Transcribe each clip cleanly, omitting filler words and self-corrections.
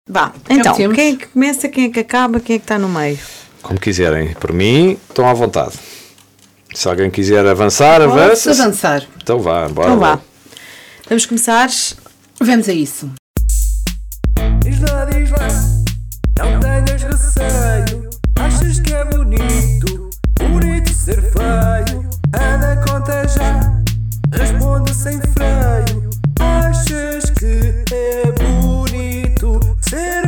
Vá, então, quem é que começa, quem é que acaba, quem é que está no meio? Como quiserem. Por mim, estão à vontade. Se alguém quiser avançar, avança. Posso avançar. Então vá, bora. Então vá. Vamos começar. Vamos a isso. Diz lá, não tenhas receio. Achas que é bonito ser feio? Anda, conta já, responde sem freio. Achas que é bonito ser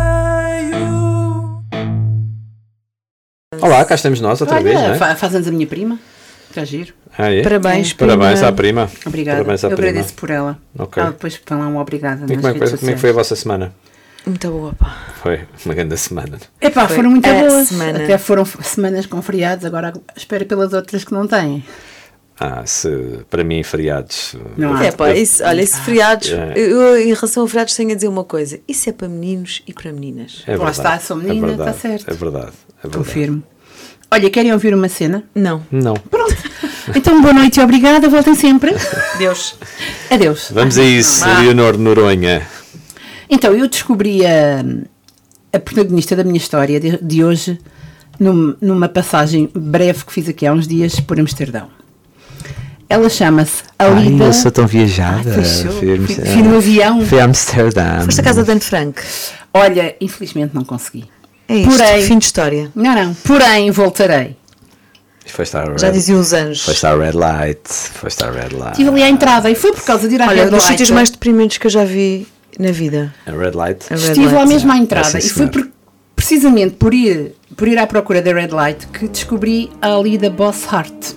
feio? Olá, cá estamos nós outra vez, não é? Faz anos a minha prima. Está giro. É? Parabéns, Parabéns à prima. Obrigada. Parabéns à Eu prima. agradeço por ela. Ok. Ela depois põe lá uma obrigada. E como é que foi a vossa semana? Muito boa, pá. Foi uma grande semana. Epá, Foi foram muito a boas. semana. Até foram semanas com feriados, agora espero pelas outras que não têm. Para mim, feriados. Não há. É pá, isso, olha, isso feriados, É. eu em relação a feriados tenho a dizer uma coisa, isso é para meninos e para meninas. É Lá verdade, está, sou menina, é verdade, está certo. É verdade. Confirmo. Olha, querem ouvir uma cena? Não, Não. Pronto. Então, boa noite e obrigada. Voltem sempre. Deus. Adeus. Vamos a isso, Vá. Leonor de Noronha. Então, eu descobri a protagonista da minha história de hoje numa passagem breve que fiz aqui há uns dias por Amsterdão. Ela chama-se Alida. eu sou tão viajada. Fui no avião. Fui a Amsterdã. Foste à casa de Anne Frank. Olha, infelizmente não consegui. É isto, Porém- fim de história. Não. Porém, voltarei. Já diziam os anjos. Foste à Red Light. Estive ali à entrada e foi por causa de ir à Olha, Red dos Light. sítios mais deprimentes que eu já vi na vida. A Red Light. A Red Estive lá Light. mesmo à entrada sim, e foi senhor. precisamente por ir à procura da Red Light que descobri a Alida Bosshardt.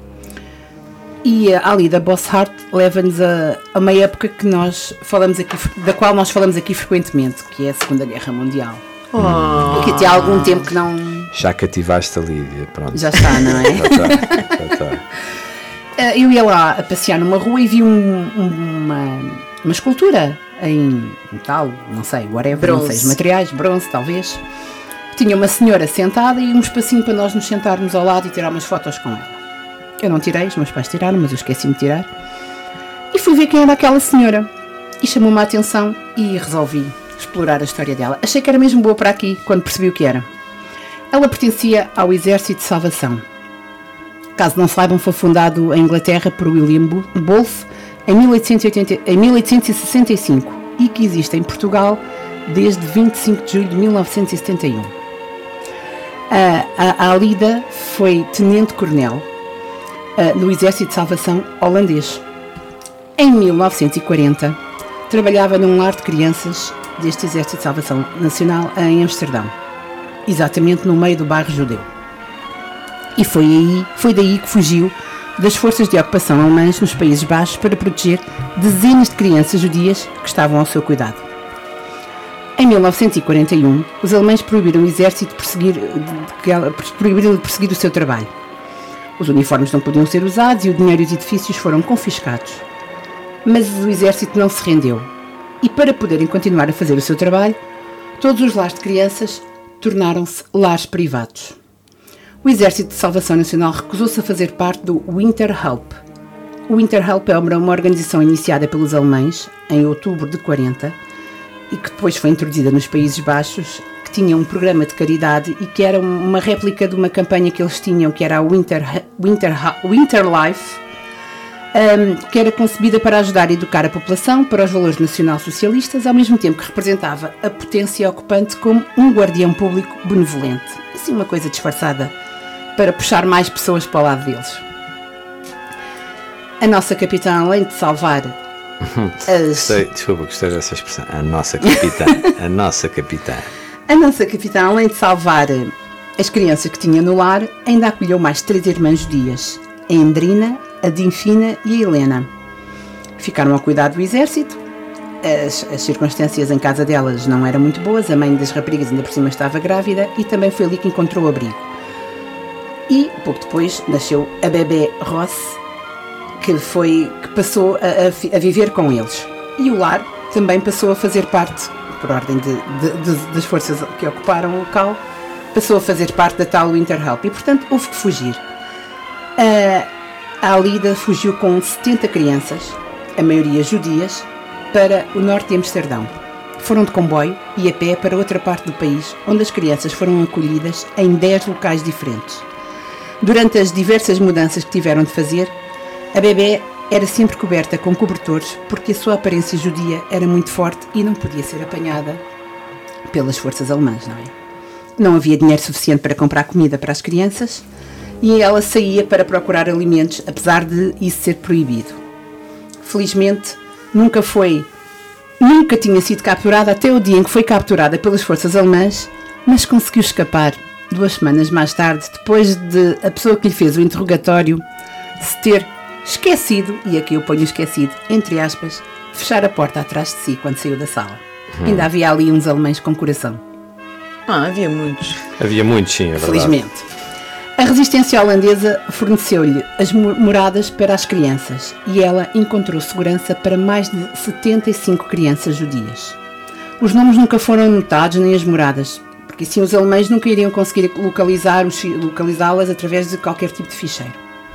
E a Alida Bosshardt leva-nos a uma época que nós falamos aqui, da qual nós falamos aqui frequentemente, que é a Segunda Guerra Mundial. Que até há algum tempo que não... Já cativaste a Lídia, pronto. Já está, não é? Já está. Eu ia lá a passear numa rua e vi uma escultura em metal, não sei, whatever, não sei, Bronze. os materiais, bronze talvez. Tinha uma senhora sentada e um espacinho para nós nos sentarmos ao lado e tirar umas fotos com ela. Eu não tirei, os meus pais tiraram, mas eu esqueci-me de tirar. E fui ver quem era aquela senhora. E chamou-me a atenção e resolvi explorar a história dela. Achei que era mesmo boa para aqui, quando percebi o que era. Ela pertencia ao Exército de Salvação. Caso não saibam, foi fundado em Inglaterra por William Booth em 1865 e que existe em Portugal desde 25 de julho de 1971. A Alida foi tenente-coronel no Exército de Salvação holandês. Em 1940, trabalhava num lar de crianças deste Exército de Salvação Nacional em Amsterdão, exatamente no meio do bairro judeu. E foi daí que fugiu das forças de ocupação alemãs nos Países Baixos para proteger dezenas de crianças judias que estavam ao seu cuidado. Em 1941, os alemães proibiram o exército de perseguir o seu trabalho. Os uniformes não podiam ser usados e o dinheiro e os edifícios foram confiscados. Mas o exército não se rendeu. E para poderem continuar a fazer o seu trabalho, todos os lares de crianças tornaram-se lares privados. O Exército de Salvação Nacional recusou-se a fazer parte do Winterhelp. O Winterhelp é uma organização iniciada pelos alemães em outubro de 40 e que depois foi introduzida nos Países Baixos, que tinha um programa de caridade e que era uma réplica de uma campanha que eles tinham, que era a Winterlife, que era concebida para ajudar a educar a população para os valores nacional-socialistas, ao mesmo tempo que representava a potência ocupante como um guardião público benevolente. Assim, uma coisa disfarçada para puxar mais pessoas para o lado deles. A nossa capitã, além de salvar Gostei dessa expressão. A nossa capitã. A nossa capitã. A nossa capitã, além de salvar as crianças que tinha no lar, ainda acolheu mais 3 irmãs judias, a Endrina, a Dinfina e a Helena. Ficaram ao cuidado do exército. As circunstâncias em casa delas não eram muito boas, a mãe das raparigas ainda por cima estava grávida e também foi ali que encontrou abrigo. E pouco depois nasceu a bebê Ross, que passou a viver com eles. E o lar também passou a fazer parte, por ordem das forças que ocuparam o local, passou a fazer parte da tal Winterhelp e, portanto, houve que fugir. A Alida fugiu com 70 crianças, a maioria judias, para o norte de Amsterdão. foram de comboio e a pé para outra parte do país, onde as crianças foram acolhidas em 10 locais diferentes. Durante as diversas mudanças que tiveram de fazer, a bebê era sempre coberta com cobertores porque a sua aparência judia era muito forte e não podia ser apanhada pelas forças alemãs, não é? Não havia dinheiro suficiente para comprar comida para as crianças e ela saía para procurar alimentos, apesar de isso ser proibido. Felizmente, nunca tinha sido capturada até o dia em que foi capturada pelas forças alemãs, mas conseguiu escapar 2 semanas mais tarde, depois de a pessoa que lhe fez o interrogatório se ter esquecido, e aqui eu ponho esquecido, entre aspas, fechar a porta atrás de si quando saiu da sala. Ainda havia ali uns alemães com coração. Havia muitos. Havia muitos, sim, é verdade. Felizmente. A resistência holandesa forneceu-lhe as moradas para as crianças e ela encontrou segurança para mais de 75 crianças judias. Os nomes nunca foram anotados nem as moradas, porque assim os alemães nunca iriam conseguir localizá-las através de qualquer tipo de ficheiro.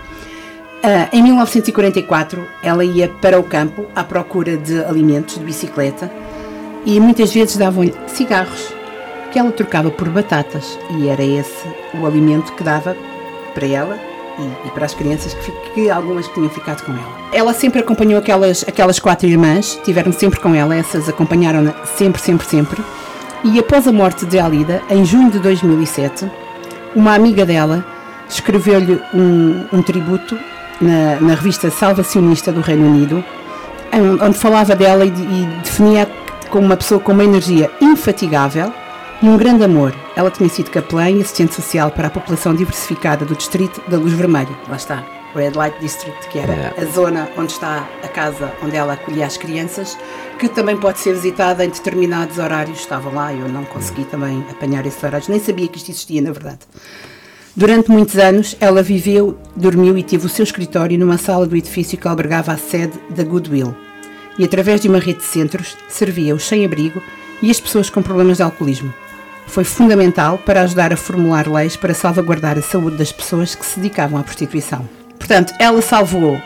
Em 1944, ela ia para o campo à procura de alimentos, de bicicleta, e muitas vezes davam-lhe cigarros, que ela trocava por batatas, e era esse o alimento que dava para ela e para as crianças que algumas que tinham ficado com ela. Ela sempre acompanhou aquelas 4 irmãs, tiveram sempre com ela, essas acompanharam-na sempre, e após a morte de Alida, em junho de 2007, uma amiga dela escreveu-lhe um tributo na revista Salvacionista do Reino Unido, onde falava dela e definia como uma pessoa com uma energia infatigável e um grande amor. Ela tinha sido capelã e assistente social para a população diversificada do distrito da Luz Vermelha. Lá está, Red Light District, que era a zona onde está a casa onde ela acolhia as crianças, que também pode ser visitada em determinados horários. Estava lá, eu não consegui também apanhar esses horários, nem sabia que isto existia, na verdade. Durante muitos anos, ela viveu, dormiu e teve o seu escritório numa sala do edifício que albergava a sede da Goodwill. E através de uma rede de centros, servia os sem-abrigo e as pessoas com problemas de alcoolismo. Foi fundamental para ajudar a formular leis para salvaguardar a saúde das pessoas que se dedicavam à prostituição. Portanto, ela salvou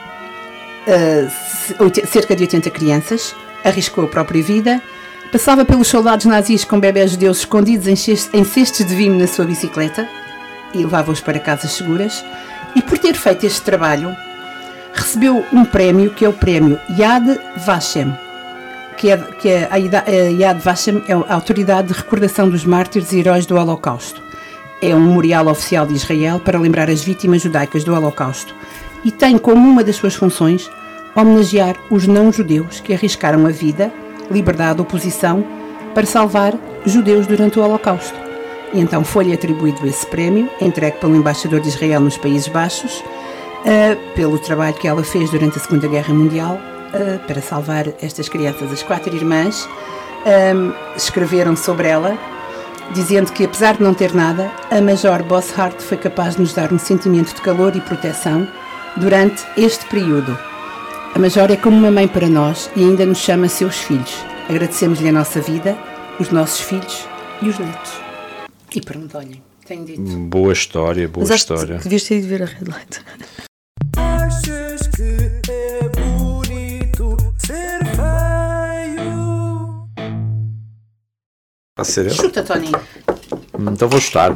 cerca de 80 crianças, arriscou a própria vida, passava pelos soldados nazis com bebés judeus escondidos em cestos de vime na sua bicicleta e levava-os para casas seguras, e por ter feito este trabalho, recebeu um prémio que é o prémio Yad Vashem, a Yad Vashem é a autoridade de recordação dos mártires e heróis do Holocausto. É um memorial oficial de Israel para lembrar as vítimas judaicas do Holocausto e tem como uma das suas funções homenagear os não-judeus que arriscaram a vida, liberdade ou posição para salvar judeus durante o Holocausto. E então foi-lhe atribuído esse prémio, entregue pelo embaixador de Israel nos Países Baixos, pelo trabalho que ela fez durante a Segunda Guerra Mundial para salvar estas crianças. As 4 irmãs escreveram sobre ela, dizendo que, apesar de não ter nada, a Major Bosshart foi capaz de nos dar um sentimento de calor e proteção durante este período. A Major é como uma mãe para nós e ainda nos chama seus filhos. Agradecemos-lhe a nossa vida, os nossos filhos e os netos. E pronto, olhem, tenho dito. Boa história, boa história. Que devias ter ido ver a Red Light. Achas que é bonito ser feio? Pode ser eu? Chuta, Tony. Então vou chutar.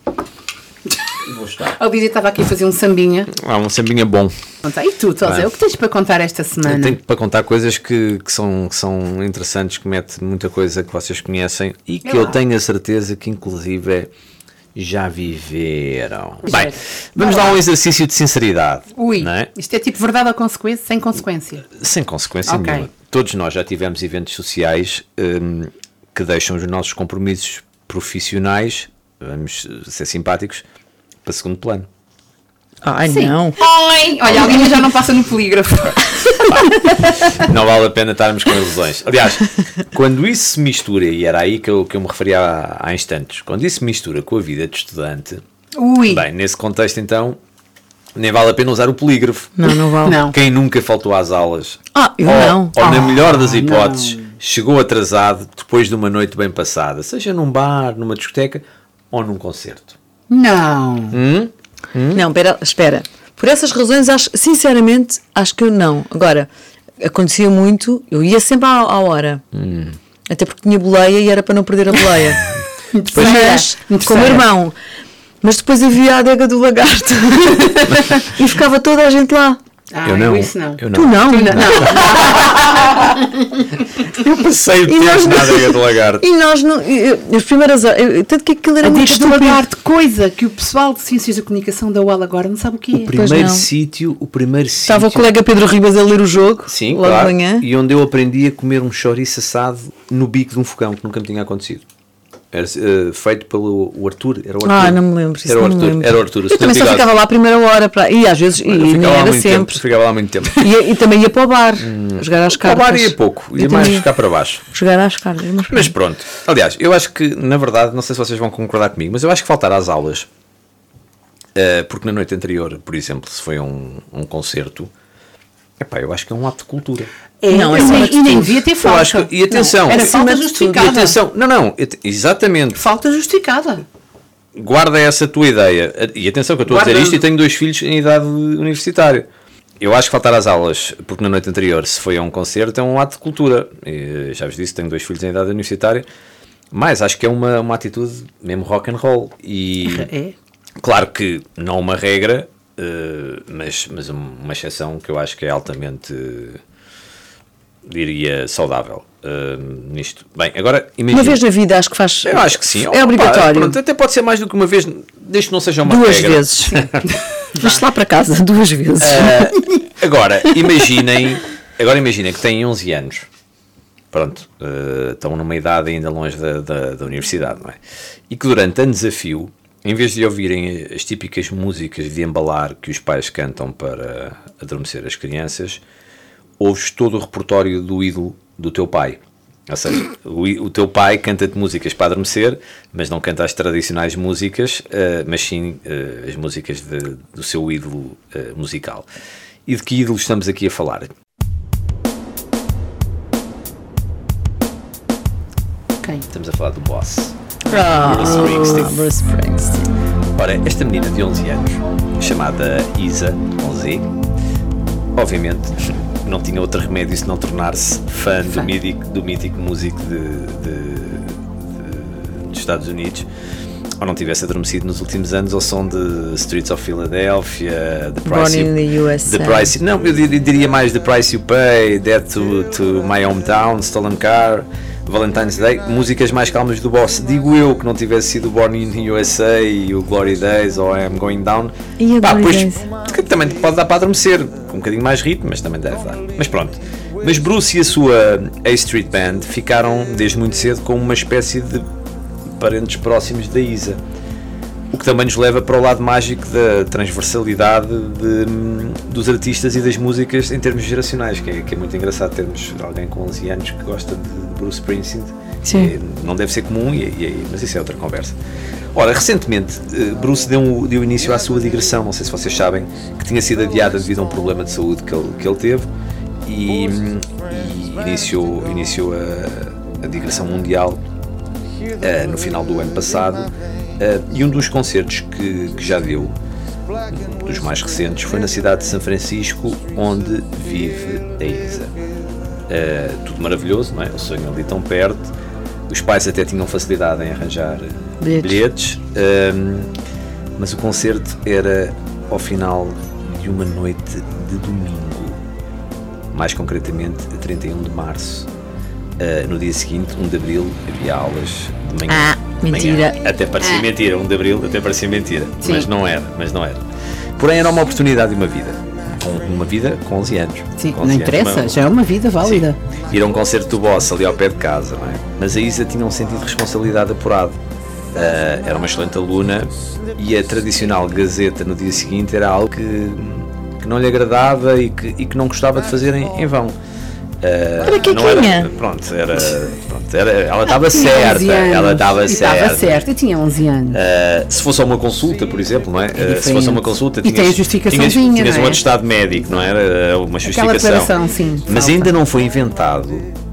A Lídia estava aqui a fazer um sambinha. Um sambinha bom. E tu, Tosé, o que tens para contar esta semana? Eu tenho para contar coisas que são interessantes, que mete muita coisa que vocês conhecem e que eu tenho a certeza que inclusive já viveram. Bem, vamos dar um exercício de sinceridade. Não é? Isto é tipo verdade ou consequência, sem consequência? Sem consequência nenhuma. Todos nós já tivemos eventos sociais que deixam os nossos compromissos profissionais, vamos ser simpáticos, para segundo plano. Ai, sim. Não. Oi! Olha, alguém já não passa no polígrafo. Não vale a pena estarmos com ilusões. Aliás, quando isso se mistura, e era aí que eu me referia há instantes, quando isso se mistura com a vida de estudante, bem, nesse contexto então, nem vale a pena usar o polígrafo. Não vale. Não. Quem nunca faltou às aulas, eu não. ou na melhor das hipóteses, chegou atrasado depois de uma noite bem passada, seja num bar, numa discoteca ou num concerto. Não. Não, espera. Por essas razões, sinceramente, acho que eu não. Agora, acontecia muito, eu ia sempre à hora. Até porque tinha boleia e era para não perder a boleia. Mas, com o meu irmão. Mas depois havia a adega do lagarto. E ficava toda a gente lá. Eu não. Isso não. Eu não. Tu não? Eu passei o tempo na adega do lagarto. E nós não. As primeiras horas. Tanto que aquilo era A muito adega do estúpido. lagarto, coisa que o pessoal de Ciências da Comunicação da UEL agora não sabe o que é. O primeiro não. sítio. Estava o colega Pedro Ribas a ler o jogo. Sim, logo claro. de manhã. E onde eu aprendi a comer um chouriço assado no bico de um fogão, que nunca me tinha acontecido. Era feito pelo o Arthur. Era o Arthur. Não me lembro. Isso Era o não me Arthur. lembro. Era o Arthur. Eu também só ficava lá a primeira hora. E às vezes. E Eu nem ficava lá era muito sempre. tempo. Ficava lá muito tempo. E também ia para o bar. Jogar às O cartas. bar ia pouco. Ia Eu mais também ficar para baixo. Jogar às cartas. Mas pronto. Aliás, eu acho que, na verdade, não sei se vocês vão concordar comigo, mas eu acho que faltar às aulas, porque na noite anterior, por exemplo, se foi um concerto, eu acho que é um ato de cultura. Não, é e, só nem, e nem devia ter Eu falta. acho que, e atenção, Não, era acima falta de tudo. justificada. E atenção, exatamente, Falta justificada. guarda essa tua ideia. E atenção que eu estou a dizer Guarda- isto e tenho 2 filhos em idade universitária. Eu acho que faltar às aulas, porque na noite anterior se foi a um concerto, é um ato de cultura. E, já vos disse, tenho 2 filhos em idade universitária, mas acho que é uma atitude mesmo rock and roll. E É. claro que não uma regra, mas uma exceção que eu acho que é altamente, diria, saudável nisto. Bem, agora imagina. Uma vez na vida acho que faz. Eu acho que sim. É obrigatório. Pronto, até pode ser mais do que uma vez, desde que não seja uma 2 regra. vezes. Vais lá para casa 2 vezes. Agora imaginem que têm 11 anos. Pronto, estão numa idade ainda longe da universidade, não é? E que durante anos a fio, em vez de ouvirem as típicas músicas de embalar que os pais cantam para adormecer as crianças, ouves todo o repertório do ídolo do teu pai. Ou seja, o teu pai canta-te músicas para adormecer, mas não canta as tradicionais músicas, mas sim as músicas do seu ídolo musical. E de que ídolo estamos aqui a falar? Quem? Estamos a falar do Boss. Bruce Springsteen. Springsteen. Ora, esta menina de 11 anos, chamada Isa, com Z, obviamente não tinha outro remédio senão tornar-se fã do mítico músico dos Estados Unidos, ou não tivesse adormecido nos últimos anos ao som de Streets of Philadelphia, The Price, Born in the USA. não, eu diria mais The Price You Pay, Death to My Hometown, Stolen Car, Valentine's Day, músicas mais calmas do Boss. Digo eu que não tivesse sido Born in the USA e o Glory Days ou I'm Going Down. E a Glory pois, Days? que também pode dar para adormecer, com um bocadinho mais ritmo, mas também deve dar. Mas pronto. Mas Bruce e a sua A Street Band ficaram desde muito cedo como uma espécie de parentes próximos da Isa. O que também nos leva para o lado mágico da transversalidade dos artistas e das músicas em termos geracionais, que é muito engraçado termos alguém com 11 anos que gosta de Bruce Springsteen. Sim. Não deve ser comum, mas isso é outra conversa. Ora, recentemente, Bruce deu início à sua digressão, não sei se vocês sabem, que tinha sido adiada devido a um problema de saúde que ele teve, e iniciou a digressão mundial no final do ano passado, e um dos concertos que já deu, dos mais recentes, foi na cidade de São Francisco, onde vive a Isa. Tudo maravilhoso, não é? O sonho ali tão perto. Os pais até tinham facilidade em arranjar bilhetes, mas o concerto era ao final de uma noite de domingo, mais concretamente a 31 de março. No dia seguinte, 1 de abril, havia aulas de manhã. Mentira. Até parecia mentira, 1 de abril até parecia mentira, Sim. mas não era. Porém, era uma oportunidade de uma vida. Uma vida com 11 anos. Sim, Com não 11 interessa, anos, já é uma vida válida. Ir a um concerto do Boss ali ao pé de casa, não é? Mas a Isa tinha um sentido de responsabilidade apurado. Era uma excelente aluna e a tradicional gazeta no dia seguinte era algo que não lhe agradava e que não gostava de fazer em vão. Era que não tinha? Ela estava Tinha certa. 11 anos, Ela estava e estava certa. certa, e tinha 11 anos. Se fosse uma consulta, por exemplo, não é? Se fosse uma consulta, E tem a justificaçãozinha, tinhas não um é? atestado médico, não era? Uma Aquela justificação. declaração, sim. Mas falta. ainda não foi inventado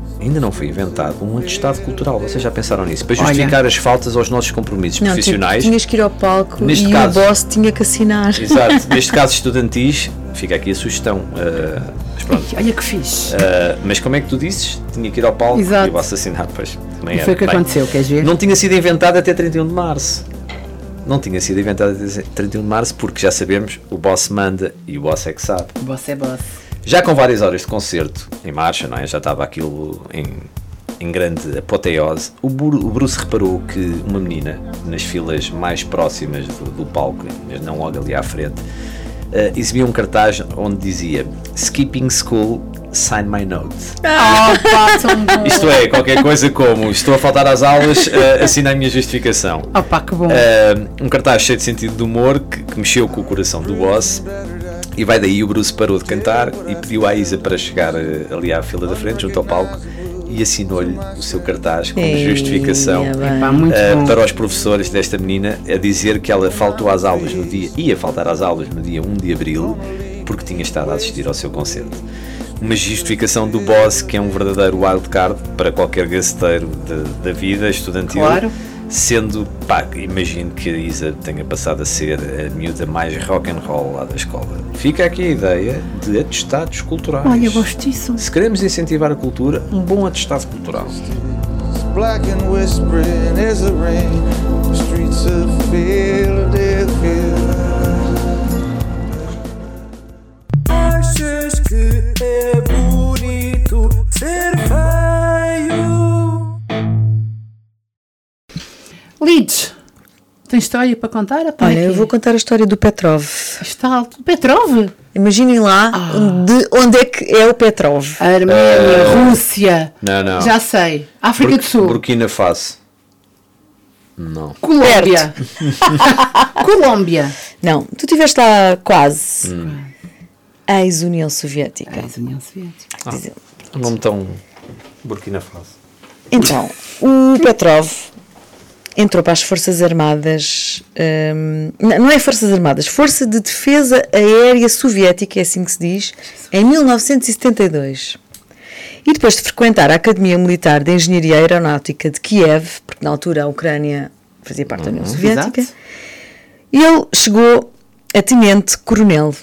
um atestado cultural. Vocês já pensaram nisso? Para justificar as faltas aos nossos compromissos profissionais. Tinhas que ir ao palco Neste e caso- o boss tinha que assinar. Exato, neste caso estudantis, fica aqui a sugestão. Mas pronto. Olha que fixe. Mas como é que tu disses? Tinha que ir ao palco Exato. e o assassinato, pois. E foi o que aconteceu, queres ver? Não tinha sido inventado até 31 de março. Não tinha sido inventado até 31 de março, porque já sabemos, o boss manda e o boss é que sabe. O boss é boss. Já com várias horas de concerto em marcha, não é? Já estava aquilo em grande apoteose. O Bruce reparou que uma menina, nas filas mais próximas do palco, mas não logo ali à frente, exibia um cartaz onde dizia "Skipping School, sign my note". Pá, tão bom. Isto é, qualquer coisa como "estou a faltar às aulas, assina a minha justificação". Pá, que bom. Um cartaz cheio de sentido de humor que mexeu com o coração do boss. E vai daí o Bruce parou de cantar e pediu à Isa para chegar ali à fila da frente, junto ao palco, e assinou-lhe o seu cartaz como justificação Pá, muito bom. para os professores desta menina, a dizer que ela faltou às aulas ia faltar às aulas no dia 1 de Abril, porque tinha estado a assistir ao seu concerto. Uma justificação do boss que é um verdadeiro wildcard para qualquer gaceteiro da vida estudantil. Claro. Sendo, imagino que a Isa tenha passado a ser a miúda mais rock and roll lá da escola. Fica aqui a ideia de atestados culturais. Olha, eu gosto disso. Se queremos incentivar a cultura, um bom atestado cultural. Black and whispering as the rain, the streets of Philadelphia. Achas que é bonito ser feio? Lides, tens história para contar? Olha, eu vou contar a história do Petrov. Está alto. Petrov? Imaginem lá de onde é que é o Petrov. Arménia, Rússia. Não. Já sei. África do Sul. Burkina Faso. Não. Colômbia. Colômbia. Não, tu estiveste lá quase. Ex-União Soviética. União Soviética. Um nome tão Burkina Faso. Então, o Petrov entrou para as Forças Armadas, não é Forças Armadas, Força de Defesa Aérea Soviética, é assim que se diz, em 1972. E depois de frequentar a Academia Militar de Engenharia Aeronáutica de Kiev, porque na altura a Ucrânia fazia parte da União Soviética, Exato. ele chegou a tenente-coronel.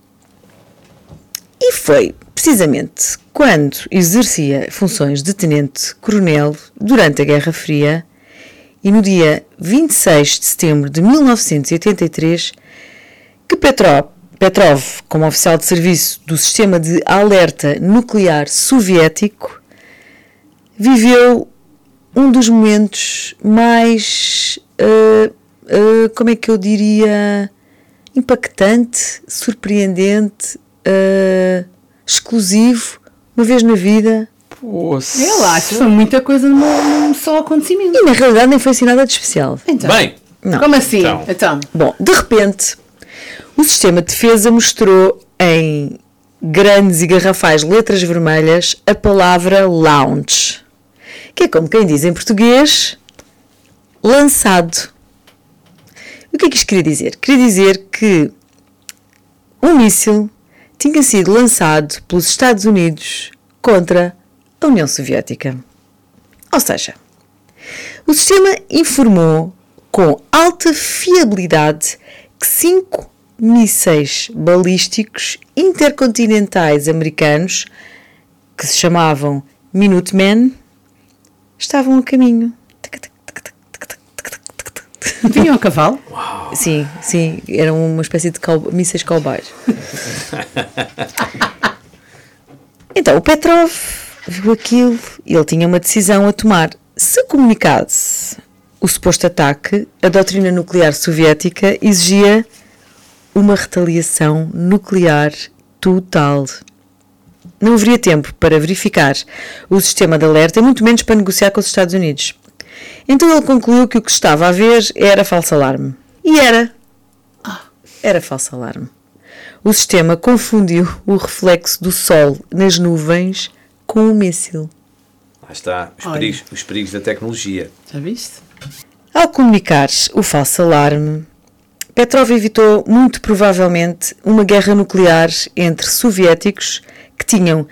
E foi precisamente quando exercia funções de tenente-coronel durante a Guerra Fria, e no dia 26 de setembro de 1983, que Petrov, como oficial de serviço do Sistema de Alerta Nuclear Soviético, viveu um dos momentos mais, como é que eu diria, impactante, surpreendente, exclusivo, uma vez na vida. Eu lá, acho que foi muita coisa num só acontecimento. E na realidade nem foi assim nada de especial. Então, Bem, Não. como assim? Então. Bom, de repente, o sistema de defesa mostrou em grandes e garrafais letras vermelhas a palavra launch, que é como quem diz em português, lançado. E o que é que isto queria dizer? Queria dizer que um míssil tinha sido lançado pelos Estados Unidos contra a União Soviética. Ou seja, o sistema informou com alta fiabilidade que 5 mísseis balísticos intercontinentais americanos, que se chamavam Minutemen, estavam a caminho. Vinham a cavalo? Sim, eram uma espécie de mísseis cowboys. Então, o Petrov viu aquilo e ele tinha uma decisão a tomar. Se comunicasse o suposto ataque, a doutrina nuclear soviética exigia uma retaliação nuclear total. Não haveria tempo para verificar o sistema de alerta, e muito menos para negociar com os Estados Unidos. Então ele concluiu que o que estava a ver era falso alarme. E era falso alarme. O sistema confundiu o reflexo do sol nas nuvens com o míssil. Lá está, os perigos da tecnologia. Já viste? Ao comunicar o falso alarme, Petrov evitou muito provavelmente uma guerra nuclear entre soviéticos que tinham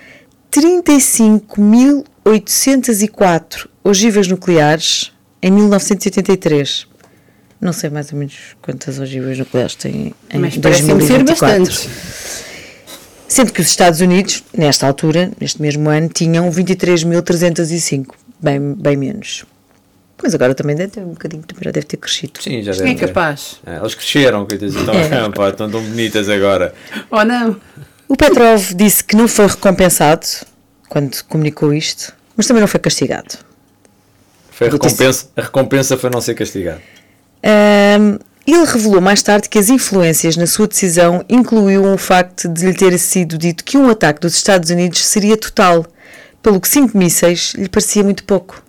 35.804 ogivas nucleares em 1983. Não sei mais ou menos quantas ogivas nucleares têm em Mas parece-me 2024. ser bastante. Sendo que os Estados Unidos, nesta altura, neste mesmo ano, tinham 23.305, bem menos. Mas agora também deve ter um bocadinho, deve ter crescido. Sim, já deve É capaz. Elas cresceram, coitadas, estão tão bonitas agora. Oh, não. O Petrov disse que não foi recompensado quando comunicou isto, mas também não foi castigado. A recompensa foi não ser castigado. Ele revelou mais tarde que as influências na sua decisão incluíam o facto de lhe ter sido dito que um ataque dos Estados Unidos seria total, pelo que 5 mísseis lhe parecia muito pouco.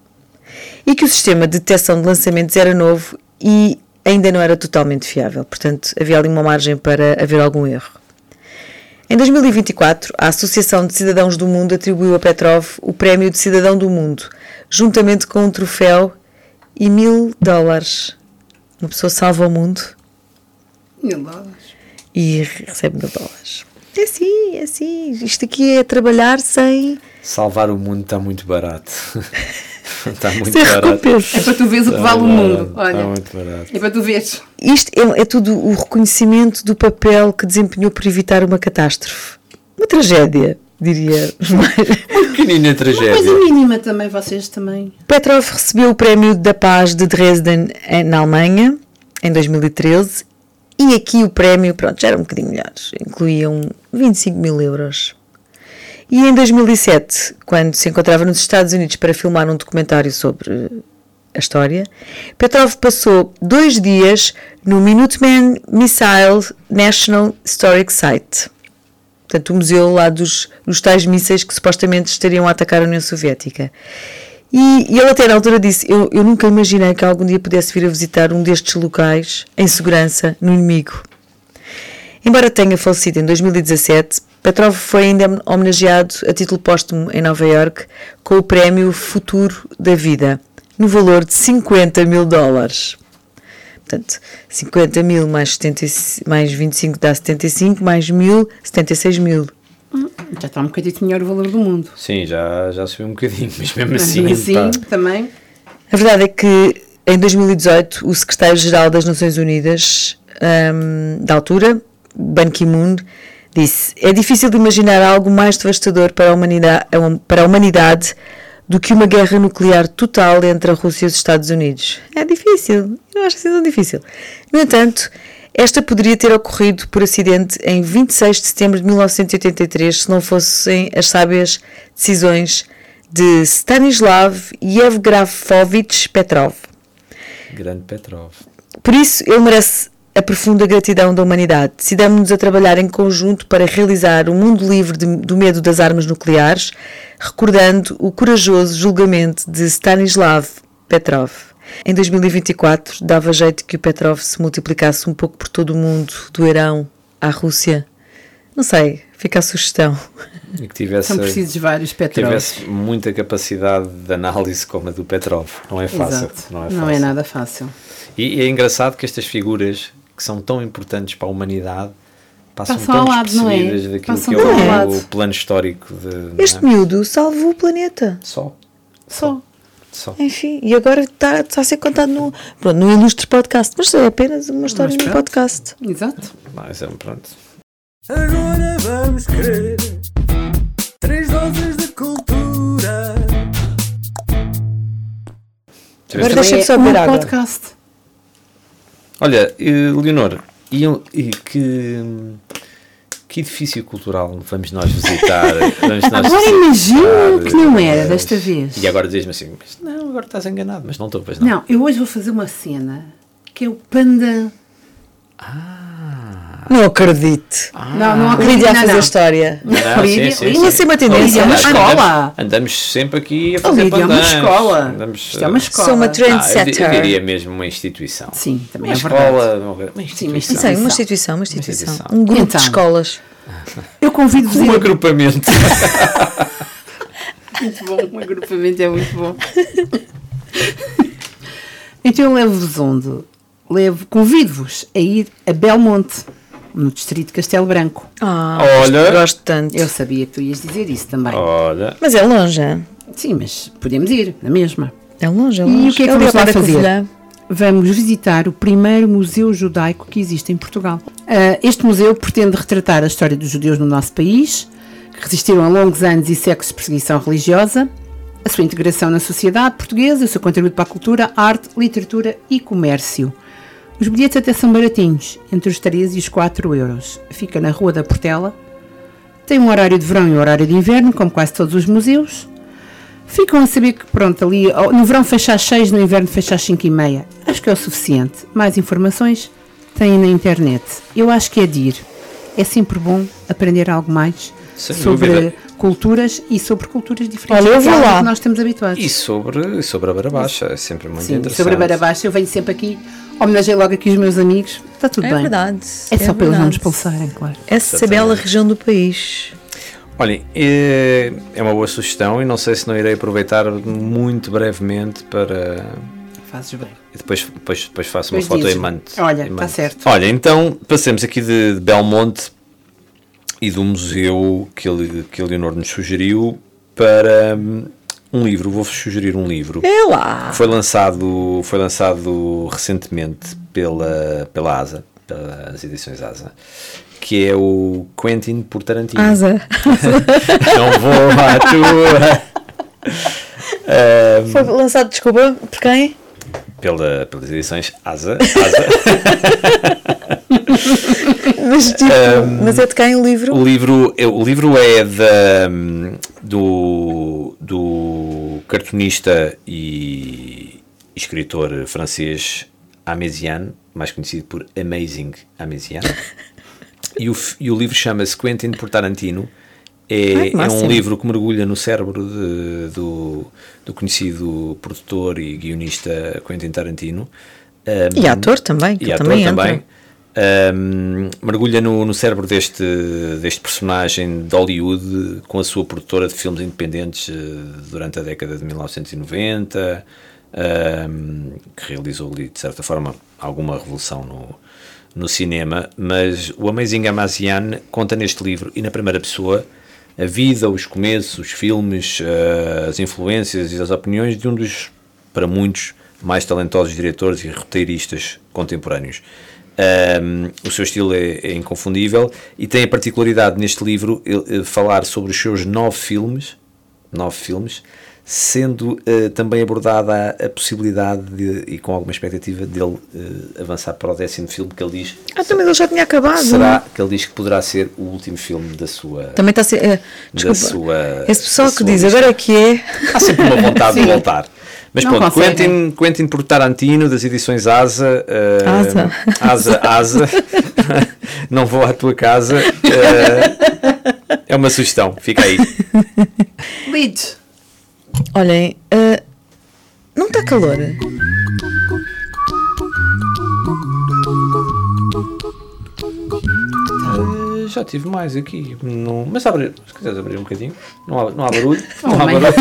E que o sistema de detecção de lançamentos era novo e ainda não era totalmente fiável, portanto havia ali uma margem para haver algum erro. Em 2024, a Associação de Cidadãos do Mundo atribuiu a Petrov o Prémio de Cidadão do Mundo, juntamente com um troféu e $1.000. Uma pessoa salva o mundo $1.000. e recebe $1.000. É assim. Isto aqui é trabalhar sem... Salvar o mundo está muito barato. Está muito sem barato. recompensa. É para tu veres o que vale o mundo. Olha, Está muito barato. é para tu veres. Isto é tudo o reconhecimento do papel que desempenhou por evitar uma catástrofe. Uma tragédia, diria. Pequenina Uma tragédia. coisa mínima também, vocês também. Petrov recebeu o Prémio da Paz de Dresden na Alemanha, em 2013, e aqui o prémio, já era um bocadinho melhor, incluíam 25.000 euros. E em 2007, quando se encontrava nos Estados Unidos para filmar um documentário sobre a história, Petrov passou 2 dias no Minuteman Missile National Historic Site. Portanto, o museu lá dos tais mísseis que supostamente estariam a atacar a União Soviética. E ele até na altura disse, eu nunca imaginei que algum dia pudesse vir a visitar um destes locais em segurança no inimigo. Embora tenha falecido em 2017, Petrov foi ainda homenageado a título póstumo em Nova Iorque com o prémio Futuro da Vida, no valor de $50.000. Portanto, 50.000 mais 25 dá 75, mais 1.000, 76.000. Já está um bocadinho melhor o valor do mundo. Sim, já subiu um bocadinho, mas mesmo assim... também. A verdade é que em 2018 o secretário-geral das Nações Unidas, da altura, Ban Ki-moon, disse: é difícil de imaginar algo mais devastador para a humanidade do que uma guerra nuclear total entre a Rússia e os Estados Unidos. É difícil, eu não acho que seja tão difícil. No entanto, esta poderia ter ocorrido por acidente em 26 de setembro de 1983 se não fossem as sábias decisões de Stanislav Yevgrafovich Petrov. Grande Petrov. Por isso, ele merece a profunda gratidão da humanidade. Decidamos-nos a trabalhar em conjunto para realizar um mundo livre do medo das armas nucleares, recordando o corajoso julgamento de Stanislav Petrov. Em 2024, dava jeito que o Petrov se multiplicasse um pouco por todo o mundo, do Irão à Rússia. Não sei, fica a sugestão. E que tivesse, são precisos vários Petrov. tivesse muita capacidade de análise como a do Petrov. Não é fácil. Exato. Não é fácil. Não é nada fácil. E é engraçado que estas figuras, que são tão importantes para a humanidade, passam Passam tão ao lado, não é? despercebidas daquilo Passam que é tão ao o lado. plano histórico. Este miúdo salvou o planeta. Só. Enfim, e agora está a ser contado no ilustre podcast, mas é apenas uma história no podcast. Exato. Mas pronto. Agora vamos querer 3 doses de cultura. Agora deixa-me só um beber água. podcast. Olha, Leonor, e que edifício cultural vamos nós visitar? Agora imagino que não era desta vez. E agora dizes-me assim, mas não, agora estás enganado, mas não estou, pois não. Não, eu hoje vou fazer uma cena que é o Panda. Não acredito. Não acredito. Lídia a não, fazer não. história. Não, Lídia- sim. Lídia ser uma tendência. Lídia é uma escola. Andamos sempre aqui a Oh, fazer Lídia, é uma pandãs. escola. Andamos, Isto é uma escola. Sou uma eu trendsetter. diria mesmo uma instituição. Sim, também Uma é verdade. escola, uma Sim, instituição. mas Sim, uma instituição. instituição. Um grupo Então. de escolas. Eu convido-vos a Um ir. agrupamento. Muito bom, um agrupamento é muito bom. Então eu levo-vos onde? Convido-vos a ir a Belmonte, no distrito de Castelo Branco. Olha. Gosto tanto. Eu sabia que tu ias dizer isso também. Olha. Mas é longe. Sim, mas podemos ir, na mesma. É longe. E o que é que ali vamos ao lá pé da fazer? Covilhã. vamos visitar o primeiro museu judaico que existe em Portugal. Este museu pretende retratar a história dos judeus no nosso país, que resistiram a longos anos e séculos de perseguição religiosa, a sua integração na sociedade portuguesa, o seu contributo para a cultura, arte, literatura e comércio. Os bilhetes até são baratinhos, entre os 3 e os 4 euros. Fica na Rua da Portela. Tem um horário de verão e um horário de inverno, como quase todos os museus. Ficam a saber que, pronto, ali no verão fecha às 6, no inverno fecha às 5h30. Acho que é o suficiente. Mais informações têm na internet. Eu acho que é de ir. É sempre bom aprender algo mais sobre culturas e sobre culturas diferentes. Olha, eu vou lá. Que nós estamos habituados. E sobre a Barabaixa, é sempre muito interessante. Sobre a Barabaixa, eu venho sempre aqui, homenageio logo aqui os meus amigos. Está tudo bem. É verdade. É só para eles não nos expulsarem, claro. Essa bela região do país. Olhem, é uma boa sugestão e não sei se não irei aproveitar muito brevemente para... Fazes bem. E depois faço uma foto e mando. Olha, está certo. Olha, então passemos aqui de Belmonte e do museu que a Leonor nos sugeriu para um livro. Vou-vos sugerir um livro. É lá. Foi lançado recentemente pela ASA, pelas edições ASA, que é o Quentin por Tarantino. Asa. Não vou à tua. Foi lançado, desculpa, por quem? Pelas edições ASA. Mas é de quem o livro? O livro é do cartunista e escritor francês Améziane, mais conhecido por Amazing Améziane. E o livro chama-se Quentin por Tarantino. É um livro que mergulha no cérebro do conhecido produtor e guionista Quentin Tarantino. E ator também. Que também entra. Mergulha no cérebro deste personagem de Hollywood com a sua produtora de filmes independentes durante a década de 1990, que realizou ali, de certa forma, alguma revolução no cinema. Mas o Amazing Améziane conta neste livro e na primeira pessoa a vida, os começos, os filmes, as influências e as opiniões de um dos, para muitos, mais talentosos diretores e roteiristas contemporâneos. O seu estilo é inconfundível e tem a particularidade neste livro falar sobre os seus 9 filmes, sendo também abordada a possibilidade e com alguma expectativa dele avançar para o 10º filme, que ele diz... também ele já tinha acabado. Será que ele diz que poderá ser o último filme da sua... Também está a ser... desculpa, esse pessoal que diz, agora é que é... Há sempre uma vontade de voltar. Mas não pronto, Quentin por Tarantino, das edições ASA. Não vou à tua casa. É uma sugestão, fica aí. Leeds. Olhem, não está calor? Já tive mais aqui. Não, mas se quiseres abrir um bocadinho, não há barulho. Não há barulho.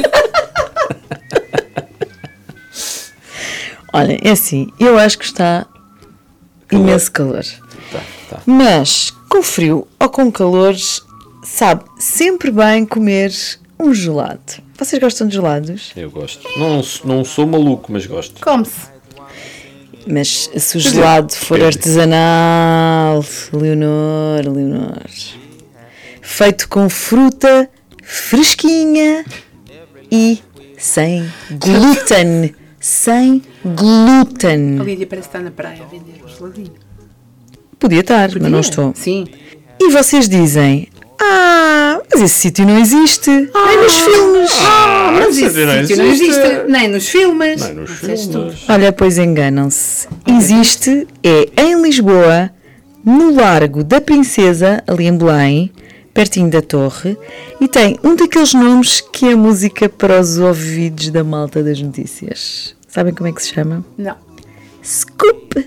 Olhem, é assim, eu acho que está imenso calor. Tá. Mas com frio ou com calor, sabe sempre bem comer um gelado. Vocês gostam de gelados? Eu gosto. Não sou maluco, mas gosto. Come-se. Mas se o gelado for artesanal, Leonor, feito com fruta fresquinha e sem glúten. Sem glúten. A Lídia parece estar na praia a vender um geladinho. Podia estar, mas não estou. Sim. E vocês dizem, mas esse sítio não existe. Nem nos filmes. Mas esse sítio não existe. Nem nos filmes. Olha, pois enganam-se. Existe, em Lisboa, no Largo da Princesa, ali em Belém, pertinho da torre, e tem um daqueles nomes que é música para os ouvidos da malta das notícias. Sabem como é que se chama? Não. Scoop.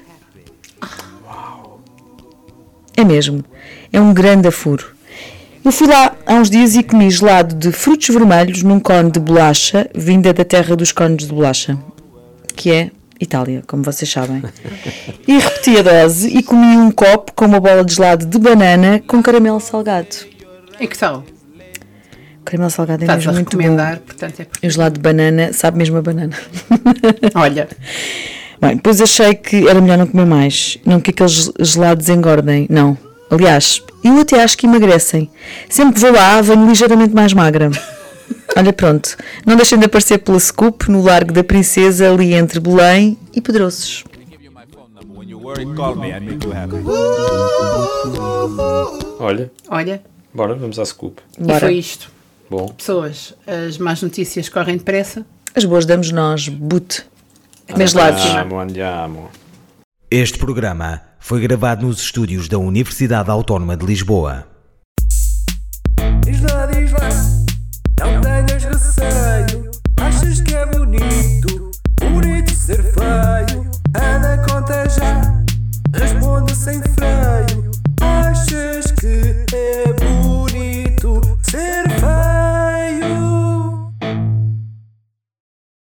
É mesmo. É um grande afuro. Eu fui lá há uns dias e comi gelado de frutos vermelhos num cone de bolacha, vinda da terra dos cones de bolacha, que é Itália, como vocês sabem. E repeti a dose e comi um copo com uma bola de gelado de banana com caramelo salgado. E que tal? O caramelo salgado é Estás mesmo muito recomendar, bom. portanto é E o gelado de banana sabe mesmo a banana. Olha. Bem, depois achei que era melhor não comer mais. Não que aqueles gelados engordem, não. Aliás, eu até acho que emagrecem. Sempre que vou lá, venho ligeiramente mais magra. Olha, pronto. Não deixem de aparecer pela Scoop no Largo da Princesa, ali entre Belém e Pedroços. Olha, bora, vamos à Scoop. Bora. E foi isto. Bom. Pessoas, as más notícias correm depressa. As boas damos nós, but. Meus lados. Andiamo. Este programa foi gravado nos estúdios da Universidade Autónoma de Lisboa. Diz lá, não tenhas receio. Achas que é bonito ser feio? Anda, conta já.